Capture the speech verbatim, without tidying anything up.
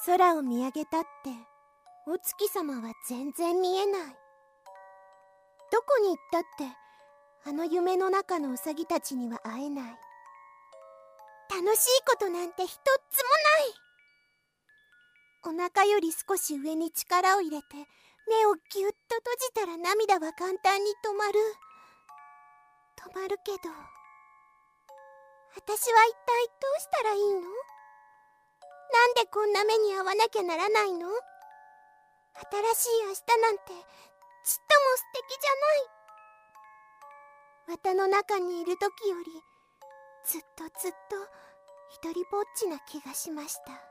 空を見上げたってお月様は全然見えない。どこに行ったってあの夢の中のウサギたちには会えない。楽しいことなんて一つもない。お腹より少し上に力を入れて目をぎゅっと閉じたら涙は簡単に止まる。止まるけど、私は一体どうしたらいいの？なんでこんな目に遭わなきゃならないの？新しい明日なんてちっとも素敵じゃない。綿の中にいる時よりずっとずっと一人ぼっちな気がしました。